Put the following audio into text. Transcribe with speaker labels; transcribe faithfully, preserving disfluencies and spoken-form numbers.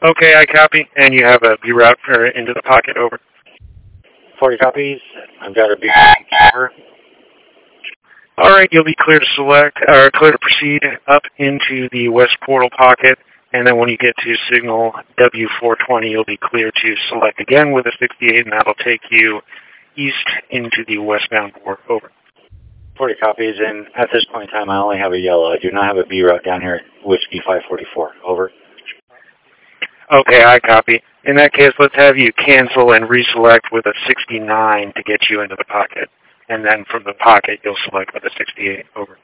Speaker 1: Okay, I copy. And you have a B route for into the pocket, over.
Speaker 2: forty copies. I've got a B over.
Speaker 1: All right, you'll be clear to select, or clear to proceed up into the west portal pocket, and then when you get to signal W four twenty, you'll be clear to select again with a sixty-eight, and that'll take you east into the westbound port, over.
Speaker 2: forty copies, and at this point in time, I only have a yellow. I do not have a B route down here at Whiskey five forty-four, over.
Speaker 1: Okay, I copy. In that case, let's have you cancel and reselect with a sixty-nine to get you into the pocket. And then from the pocket, you'll select with a sixty-eight, over.